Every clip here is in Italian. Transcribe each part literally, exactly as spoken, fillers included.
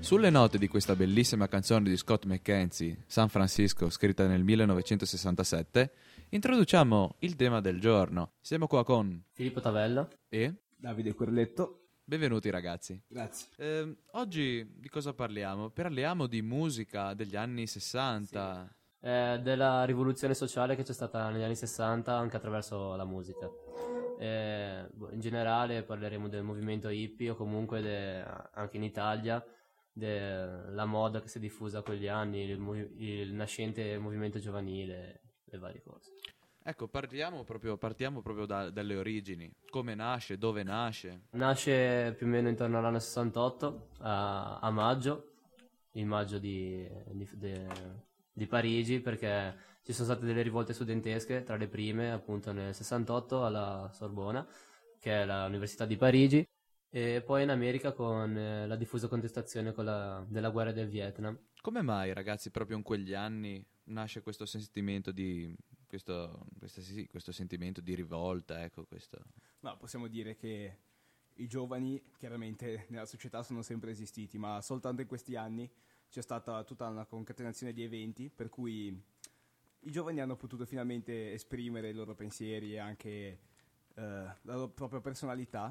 Sulle note di questa bellissima canzone di Scott McKenzie, San Francisco, scritta nel millenovecentosessantasette, introduciamo il tema del giorno. Siamo qua con Filippo Tavella e Davide Querletto. Benvenuti ragazzi. Grazie. Eh, oggi di cosa parliamo? Parliamo di musica degli anni sessanta. Sì. Eh, della rivoluzione sociale che c'è stata negli anni sessanta anche attraverso la musica. Eh, in generale parleremo del movimento hippie o comunque de, anche in Italia della moda che si è diffusa quegli anni, il, il nascente movimento giovanile, le varie cose. Ecco, partiamo proprio, partiamo proprio da, dalle origini. Come nasce, dove nasce? Nasce più o meno intorno all'anno sessantotto, a, a maggio, il maggio di, di, di, di Parigi, perché ci sono state delle rivolte studentesche, tra le prime appunto nel sessantotto alla Sorbona, che è l'Università di Parigi, e poi in America con eh, la diffusa contestazione con la, della guerra del Vietnam. Come mai, ragazzi, proprio in quegli anni nasce questo sentimento di questo, questo, sì, questo sentimento di rivolta, ecco questo? No, possiamo dire che i giovani chiaramente nella società sono sempre esistiti, ma soltanto in questi anni c'è stata tutta una concatenazione di eventi per cui i giovani hanno potuto finalmente esprimere i loro pensieri e anche eh, la loro propria personalità,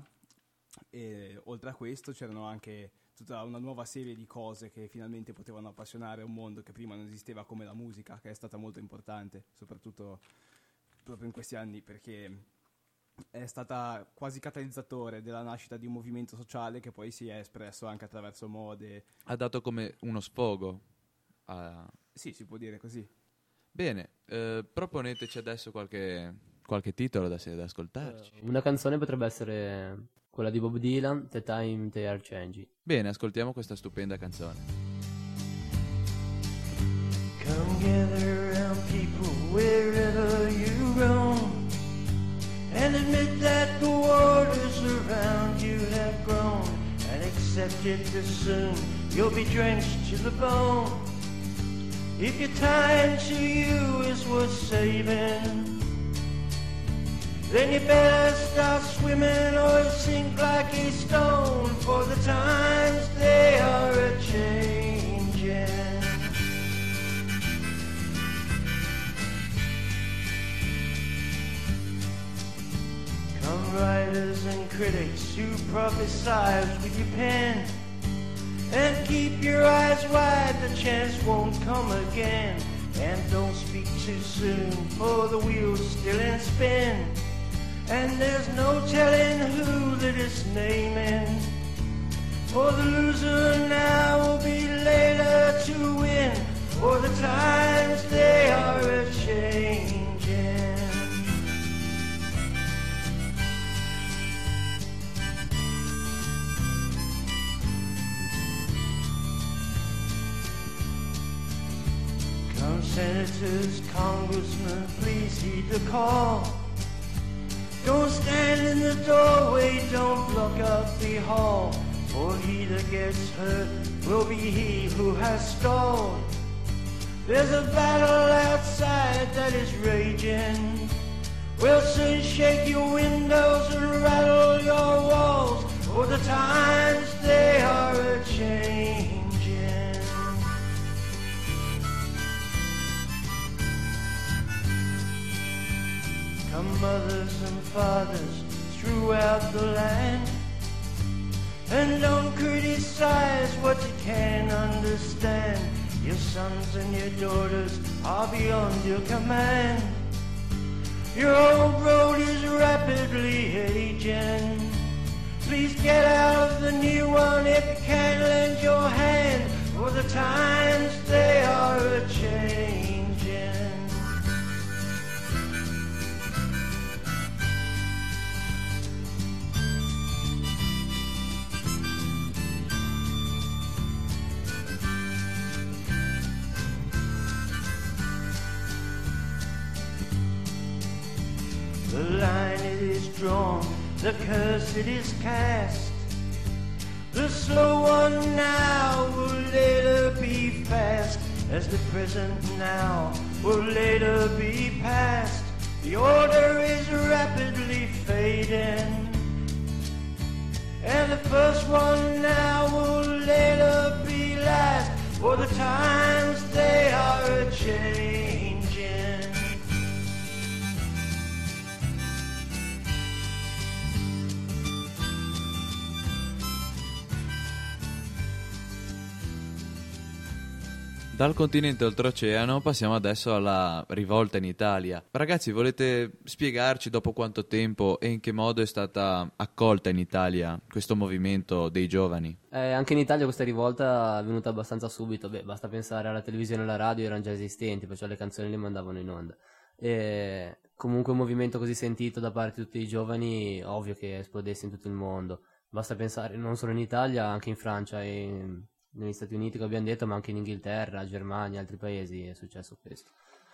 e oltre a questo c'erano anche tutta una nuova serie di cose che finalmente potevano appassionare un mondo che prima non esisteva, come la musica, che è stata molto importante, soprattutto proprio in questi anni, perché è stata quasi catalizzatore della nascita di un movimento sociale che poi si è espresso anche attraverso mode. Ha dato come uno sfogo a... Sì, si può dire così. Bene, eh, proponeteci adesso qualche, qualche titolo da, da ascoltarci. Uh, una canzone potrebbe essere quella di Bob Dylan, The Time They Are Changing. Bene, ascoltiamo questa stupenda canzone. Come gather around people wherever you roam, and admit that the waters around you have grown, and accept it that soon you'll be drenched to the bone. If your time to you is worth saving, then you better start swimming or sink like a stone, for the times they are a-changing. Come writers and critics who prophesize with your pen, and keep your eyes wide, the chance won't come again. And don't speak too soon, for the wheel's still in spin, and there's no telling who that is naming. For the loser now will be later to win, for the times they are a-changing. Come senators, congressmen, please heed the call. Don't stand in the doorway, don't block up the hall, for he that gets hurt will be he who has stalled. There's a battle outside that is raging, we'll soon shake your windows and rattle your walls, for the times they are a-changing. Come mothers and fathers throughout the land, and don't criticize what you can't understand. Your sons and your daughters are beyond your command. Your old road is rapidly aging. Please get out of the new one if you can lend your hand, for the times they are a-changing. The line it is drawn, the curse it is cast. The slow one now will later be fast, as the present now will later be past. The order is rapidly fading, and the first one now will later be for the times they are a-changing. Dal continente oltreoceano passiamo adesso alla rivolta in Italia. Ragazzi, volete spiegarci dopo quanto tempo e in che modo è stata accolta in Italia questo movimento dei giovani? Eh, anche in Italia questa rivolta è venuta abbastanza subito. Beh, basta pensare alla televisione e alla radio, erano già esistenti, perciò le canzoni le mandavano in onda. E comunque un movimento così sentito da parte di tutti i giovani, ovvio che esplodesse in tutto il mondo. Basta pensare non solo in Italia, anche in Francia e in... negli Stati Uniti, come abbiamo detto, ma anche in Inghilterra, Germania, altri paesi è successo questo.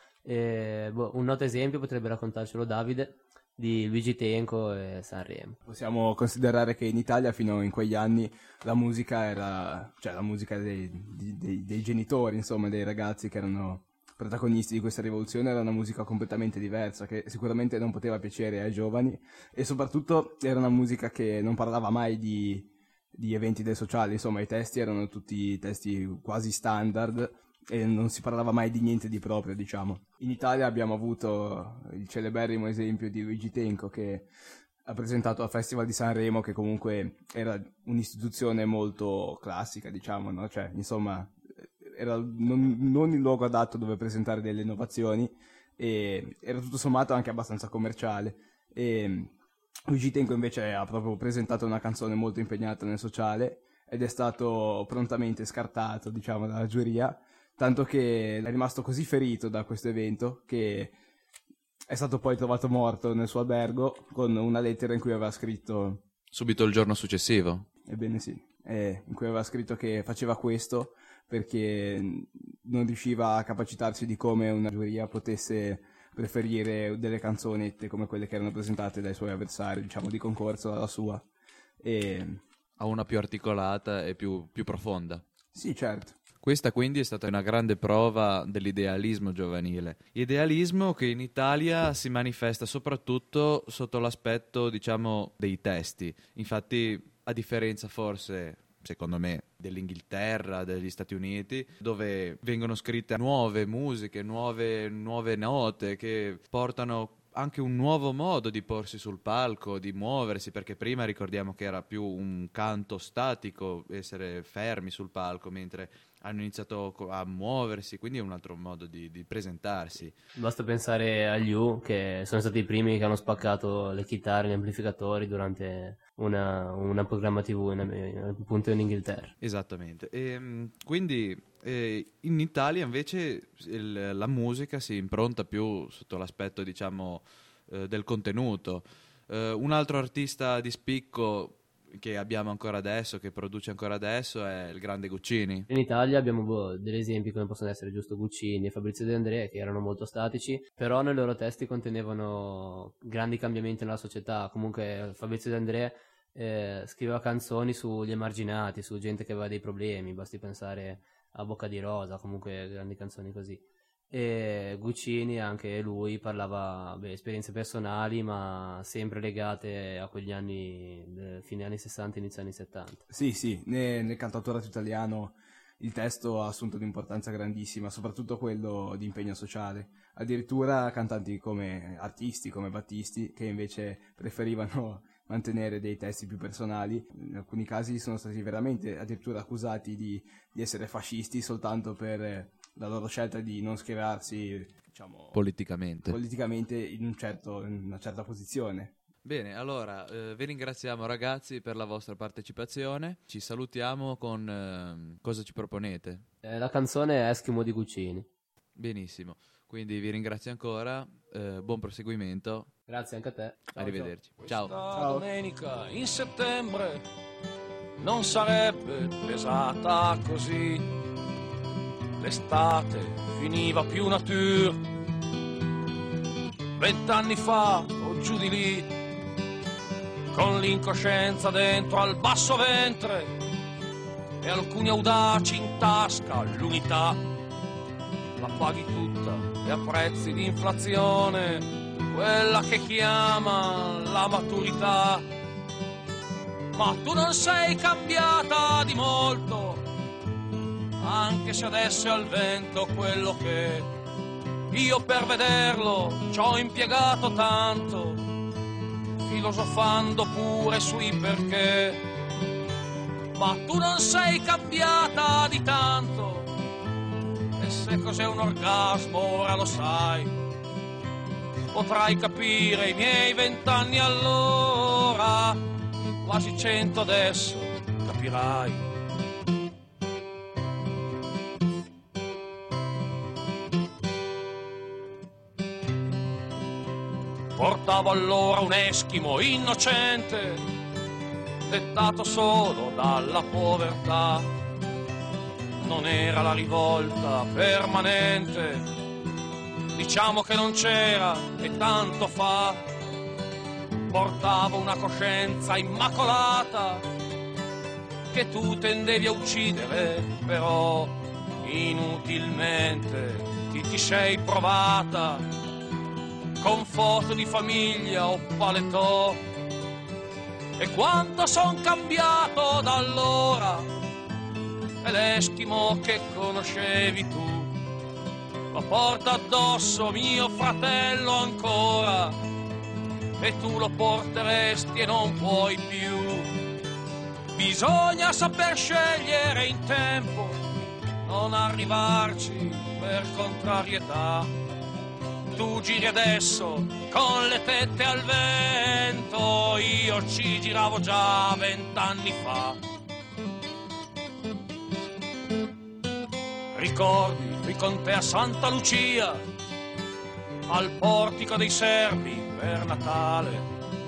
E, boh, un noto esempio potrebbe raccontarcelo Davide, di Luigi Tenco e Sanremo. Possiamo considerare che in Italia fino in quegli anni la musica era, cioè la musica dei, dei, dei genitori, insomma, dei ragazzi che erano protagonisti di questa rivoluzione, era una musica completamente diversa, che sicuramente non poteva piacere ai giovani, e soprattutto era una musica che non parlava mai di di eventi del sociale, insomma i testi erano tutti testi quasi standard e non si parlava mai di niente di proprio, diciamo. In Italia abbiamo avuto il celeberrimo esempio di Luigi Tenco, che ha presentato al Festival di Sanremo, che comunque era un'istituzione molto classica, diciamo, no? Cioè, insomma, era non, non il luogo adatto dove presentare delle innovazioni, e era tutto sommato anche abbastanza commerciale. E Luigi Tenco invece ha proprio presentato una canzone molto impegnata nel sociale ed è stato prontamente scartato, diciamo, dalla giuria, tanto che è rimasto così ferito da questo evento che è stato poi trovato morto nel suo albergo con una lettera in cui aveva scritto... Subito il giorno successivo? Ebbene sì, eh, in cui aveva scritto che faceva questo perché non riusciva a capacitarsi di come una giuria potesse preferire delle canzonette come quelle che erano presentate dai suoi avversari, diciamo, di concorso alla sua. E... a una più articolata e più, più profonda. Sì, certo. Questa quindi è stata una grande prova dell'idealismo giovanile. Idealismo che in Italia si manifesta soprattutto sotto l'aspetto, diciamo, dei testi. Infatti, a differenza forse, secondo me, dell'Inghilterra, degli Stati Uniti, dove vengono scritte nuove musiche, nuove, nuove note che portano anche un nuovo modo di porsi sul palco, di muoversi, perché prima ricordiamo che era più un canto statico, essere fermi sul palco, mentre hanno iniziato a muoversi, quindi è un altro modo di, di presentarsi. Basta pensare agli U, che sono stati i primi che hanno spaccato le chitarre, gli amplificatori durante una, una programma tivù, in, appunto in Inghilterra. Esattamente. E, quindi eh, in Italia invece il, la musica si impronta più sotto l'aspetto, diciamo, eh, del contenuto. Eh, un altro artista di spicco che abbiamo ancora adesso, che produce ancora adesso, è il grande Guccini. In Italia abbiamo boh, degli esempi come possono essere giusto Guccini e Fabrizio De André, che erano molto statici, però nei loro testi contenevano grandi cambiamenti nella società. Comunque Fabrizio De André eh, scriveva canzoni sugli emarginati, su gente che aveva dei problemi, basti pensare a Bocca di Rosa, comunque grandi canzoni così. E Guccini, anche lui, parlava beh, esperienze personali, ma sempre legate a quegli anni, eh, fine anni sessanta, inizio anni settanta. Sì, sì, nel, nel cantautorato italiano il testo ha assunto un'importanza grandissima, soprattutto quello di impegno sociale. Addirittura cantanti come artisti, come Battisti, che invece preferivano mantenere dei testi più personali, in alcuni casi sono stati veramente addirittura accusati di, di essere fascisti soltanto per la loro scelta di non schierarsi, diciamo, politicamente, politicamente in, un certo, in una certa posizione. Bene, allora eh, vi ringraziamo ragazzi per la vostra partecipazione, ci salutiamo con eh, cosa ci proponete? Eh, la canzone è Eschimo di Guccini. Benissimo, quindi vi ringrazio ancora, eh, buon proseguimento. Grazie anche a te. Ciao, arrivederci. Ciao. Questa domenica in settembre non sarebbe pesata così. L'estate finiva più nature. Vent'anni fa o giù di lì, con l'incoscienza dentro al basso ventre e alcuni audaci in tasca l'unità. La paghi tutta e a prezzi di inflazione, quella che chiama la maturità. Ma tu non sei cambiata di molto, anche se adesso è al vento quello che io per vederlo ci ho impiegato tanto, filosofando pure sui perché. Ma tu non sei cambiata di tanto, e se cos'è un orgasmo ora lo sai. Potrai capire i miei vent'anni allora, quasi cento adesso, capirai. Portavo allora un eschimo innocente, dettato solo dalla povertà. Non era la rivolta permanente, diciamo che non c'era e tanto fa. Portavo una coscienza immacolata che tu tendevi a uccidere, però inutilmente ti ti sei provata con foto di famiglia o paletò. E quanto son cambiato da allora, e l'eschimo che conoscevi tu lo porta addosso mio fratello ancora, e tu lo porteresti e non puoi più. Bisogna saper scegliere in tempo, non arrivarci per contrarietà. Tu giri adesso con le tette al vento, io ci giravo già vent'anni fa. Ricordi qui con te a Santa Lucia, al portico dei Servi per Natale.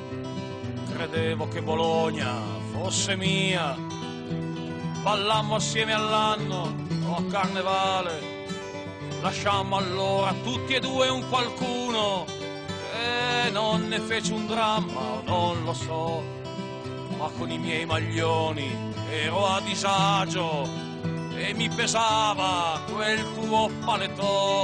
Credevo che Bologna fosse mia, ballammo assieme all'anno o a Carnevale. Lasciammo allora tutti e due un qualcuno che non ne fece un dramma, o non lo so, ma con i miei maglioni ero a disagio e mi pesava quel tuo paletò.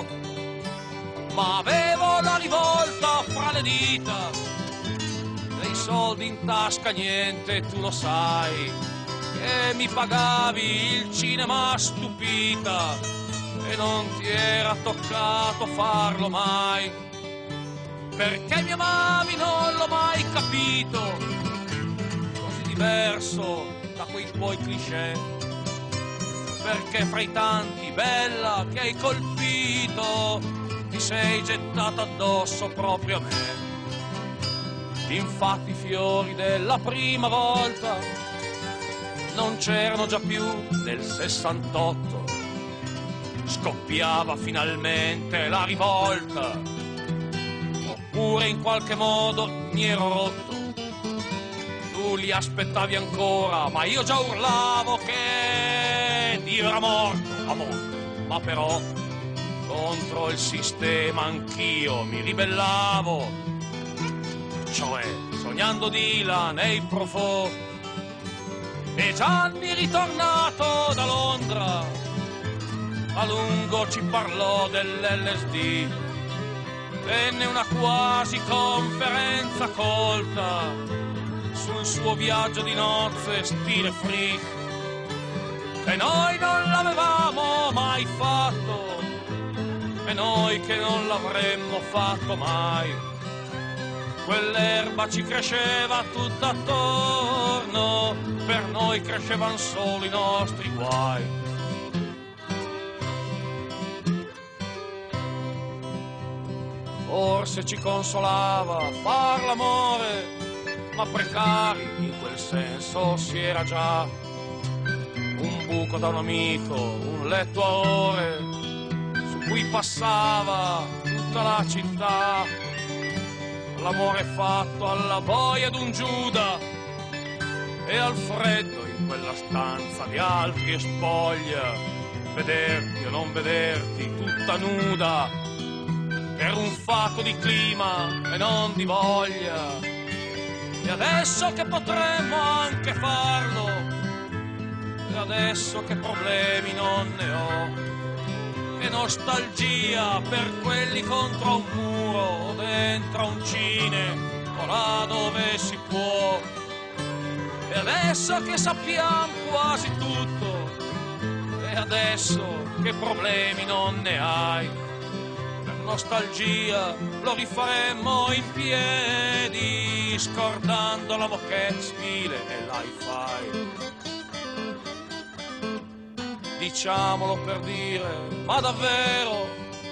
Ma avevo la rivolta fra le dita, dei soldi in tasca niente, tu lo sai, che mi pagavi il cinema stupita e non ti era toccato farlo mai. Perché mi amavi non l'ho mai capito, così diverso da quei tuoi cliché. Perché fra i tanti bella che hai colpito ti sei gettata addosso proprio a me. Infatti i fiori della prima volta non c'erano già più del sessantotto. Scoppiava finalmente la rivolta, oppure in qualche modo mi ero rotto. Tu li aspettavi ancora, ma io già urlavo che Dio era morto, amore. Ma però contro il sistema anch'io mi ribellavo, cioè sognando Dylan e i Profò. E Gianni ritornato da Londra a lungo ci parlò dell'L S D, tenne una quasi conferenza colta sul suo viaggio di nozze stile freak, e noi non l'avevamo mai fatto, e noi che non l'avremmo fatto mai. Quell'erba ci cresceva tutta attorno, per noi crescevan solo i nostri guai. Forse ci consolava far l'amore, ma precari in quel senso si era già. Un buco da un amico, un letto a ore, su cui passava tutta la città. L'amore fatto alla boia d'un Giuda, e al freddo in quella stanza di altri e spoglia, vederti o non vederti tutta nuda. Era un fatto di clima e non di voglia. E adesso che potremmo anche farlo, e adesso che problemi non ne ho, e nostalgia per quelli contro un muro o dentro un cine o là dove si può. E adesso che sappiamo quasi tutto, e adesso che problemi non ne hai. Per nostalgia lo rifaremmo in piedi, scordando la moquette stile e l'hi-fi. Diciamolo per dire, ma davvero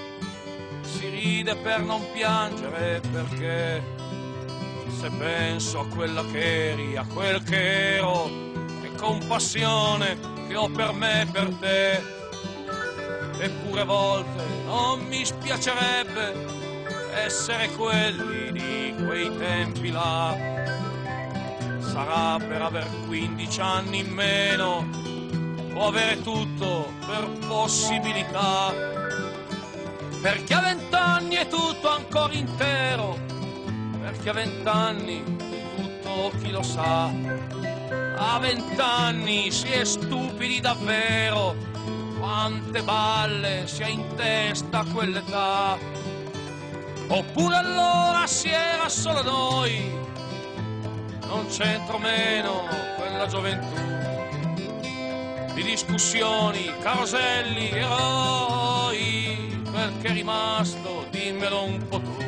si ride per non piangere, perché se penso a quella che eri, a quel che ero, che compassione che ho per me e per te. Eppure a volte non mi spiacerebbe essere quelli di quei tempi là. Sarà per aver quindici anni in meno o avere tutto per possibilità, perché a vent'anni è tutto ancora intero, perché a vent'anni tutto chi lo sa. A vent'anni si è stupidi davvero, quante balle si ha in testa a quell'età. Oppure allora si era solo noi, non c'entro meno quella gioventù di discussioni, caroselli, eroi. Quel che è rimasto dimmelo un po' tu.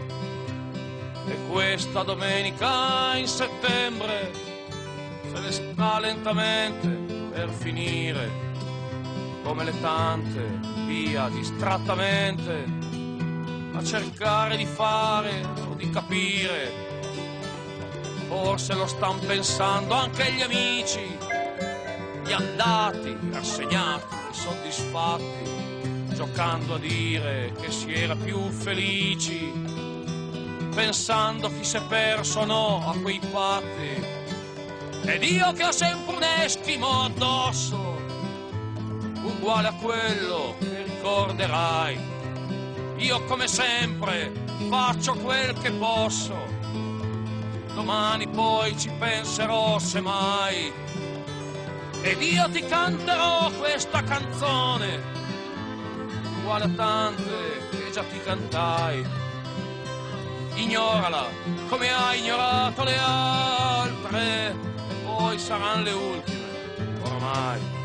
E questa domenica in settembre se ne sta lentamente per finire, come le tante via distrattamente a cercare di fare o di capire. Forse lo stan pensando anche gli amici, gli andati, rassegnati, soddisfatti, giocando a dire che si era più felici, pensando chi si è perso o no a quei fatti. Ed io che ho sempre un eschimo addosso, uguale a quello che ricorderai. Io come sempre faccio quel che posso, domani poi ci penserò semmai. Ed io ti canterò questa canzone, uguale a tante che già ti cantai. Ignorala come hai ignorato le altre, e poi saranno le ultime ormai.